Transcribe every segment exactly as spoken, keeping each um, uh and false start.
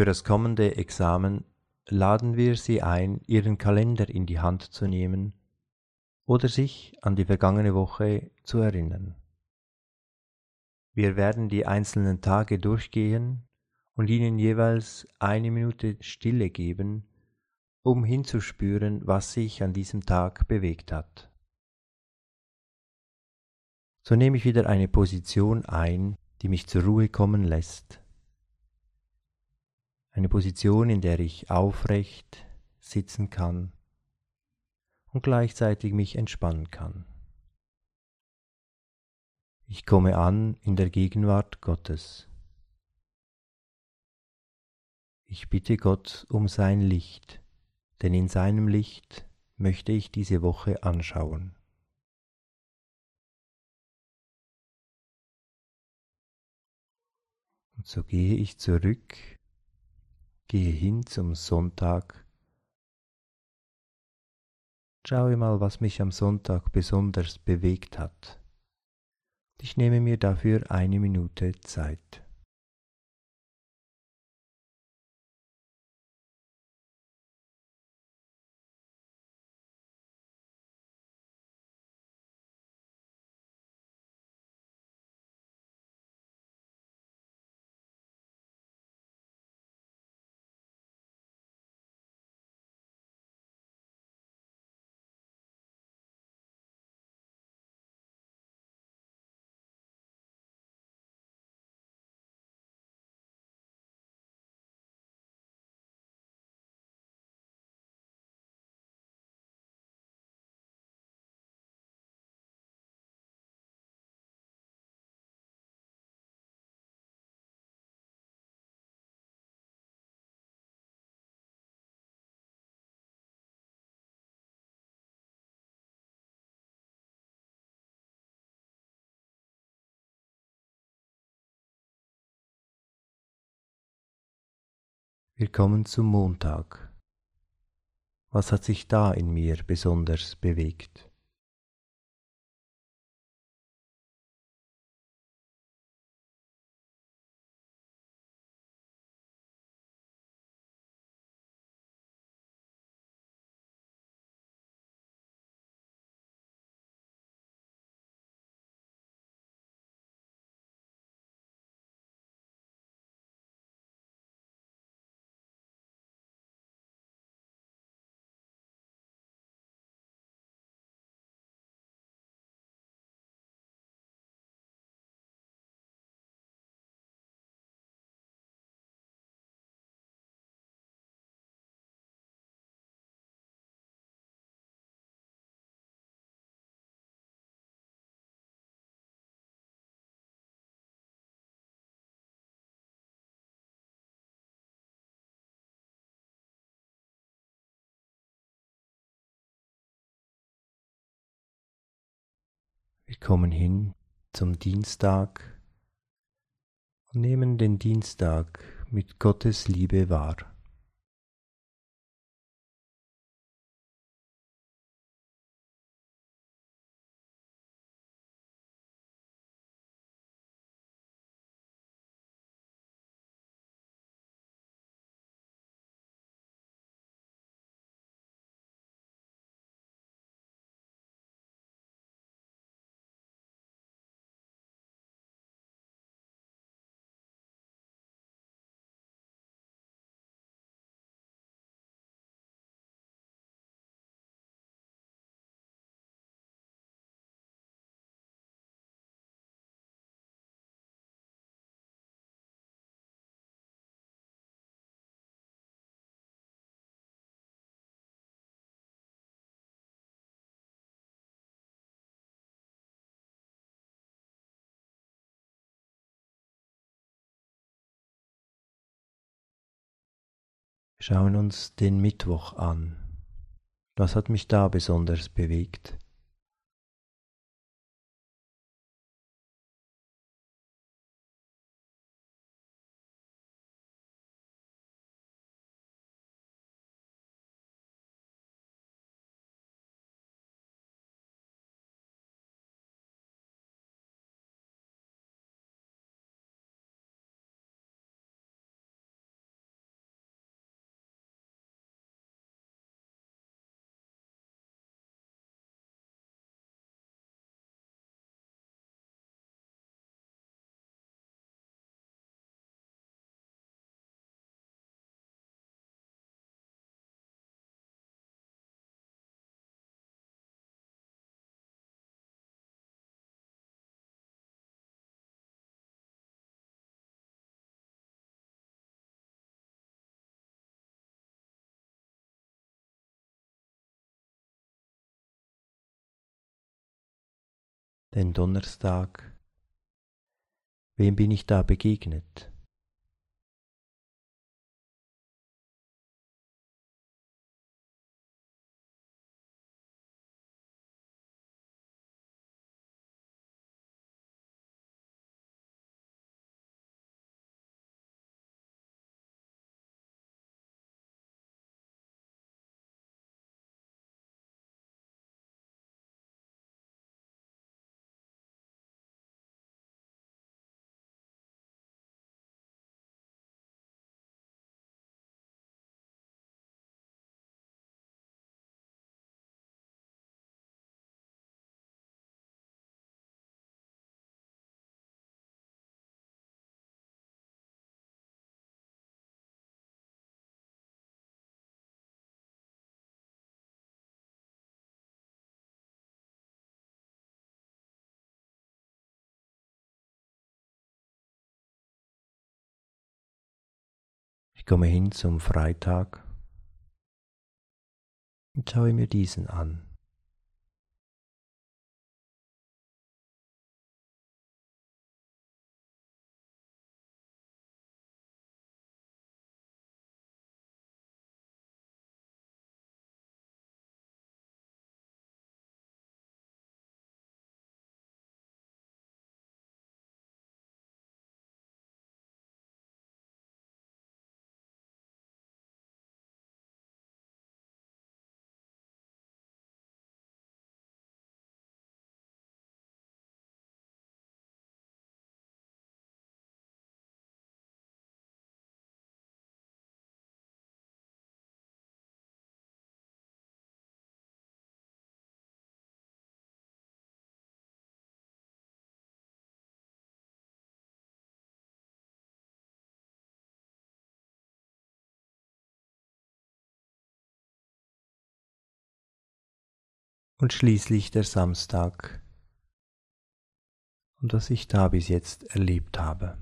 Für das kommende Examen laden wir Sie ein, Ihren Kalender in die Hand zu nehmen oder sich an die vergangene Woche zu erinnern. Wir werden die einzelnen Tage durchgehen und Ihnen jeweils eine Minute Stille geben, um hinzuspüren, was sich an diesem Tag bewegt hat. So nehme ich wieder eine Position ein, die mich zur Ruhe kommen lässt. Eine Position, in der ich aufrecht sitzen kann und gleichzeitig mich entspannen kann. Ich komme an in der Gegenwart Gottes. Ich bitte Gott um sein Licht, denn in seinem Licht möchte ich diese Woche anschauen. Und so gehe ich zurück, gehe hin zum Sonntag. Schaue mal, was mich am Sonntag besonders bewegt hat. Ich nehme mir dafür eine Minute Zeit. Wir kommen zum Montag. Was hat sich da in mir besonders bewegt? Wir kommen hin zum Dienstag und nehmen den Dienstag mit Gottes Liebe wahr. Wir schauen uns den Mittwoch an. Was hat mich da besonders bewegt? den Donnerstag. Wem bin ich da begegnet? Ich komme hin zum Freitag und schaue mir diesen an. Und schließlich der Samstag und was ich da bis jetzt erlebt habe.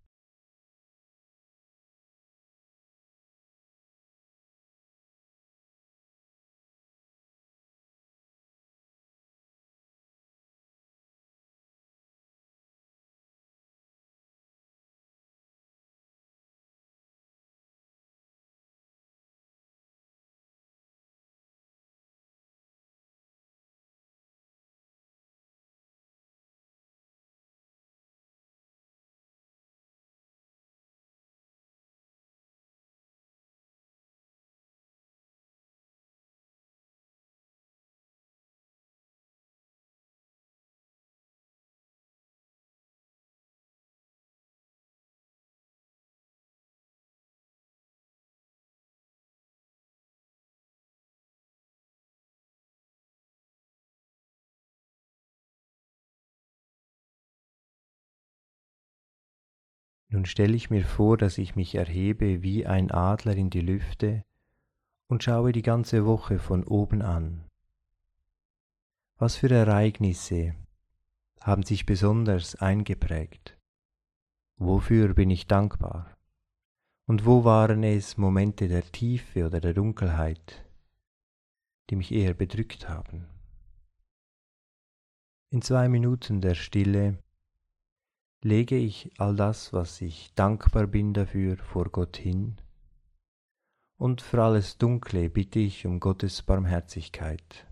Nun stelle ich mir vor, dass ich mich erhebe wie ein Adler in die Lüfte und schaue die ganze Woche von oben an. Was für Ereignisse haben sich besonders eingeprägt? Wofür bin ich dankbar? Und wo waren es Momente der Tiefe oder der Dunkelheit, die mich eher bedrückt haben? In zwei Minuten der Stille lege ich all das, was ich dankbar bin dafür, vor Gott hin, und für alles Dunkle bitte ich um Gottes Barmherzigkeit.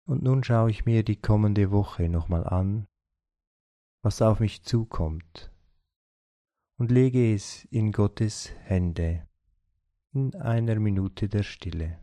Und nun schaue ich mir die kommende Woche nochmal an, was auf mich zukommt, und lege es in Gottes Hände in einer Minute der Stille.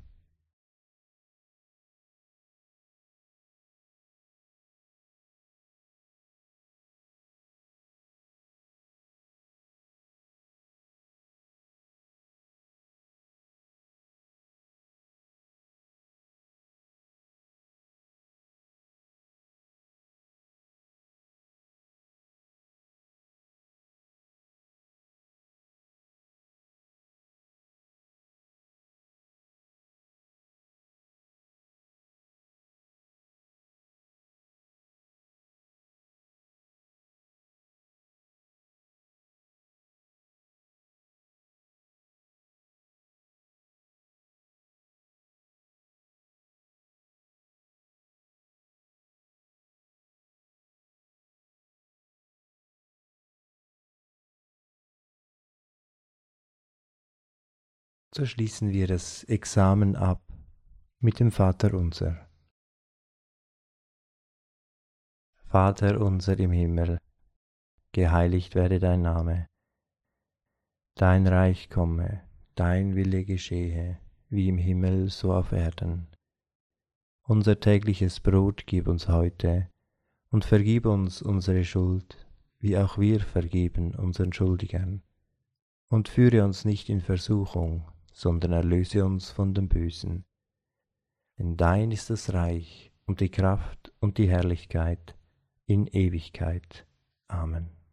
So schließen wir das Examen ab mit dem Vaterunser. Vater unser im Himmel, geheiligt werde dein Name. Dein Reich komme, dein Wille geschehe, wie im Himmel so auf Erden. Unser tägliches Brot gib uns heute und vergib uns unsere Schuld, wie auch wir vergeben unseren Schuldigern. Und führe uns nicht in Versuchung, sondern erlöse uns von dem Bösen. Denn dein ist das Reich und die Kraft und die Herrlichkeit in Ewigkeit. Amen.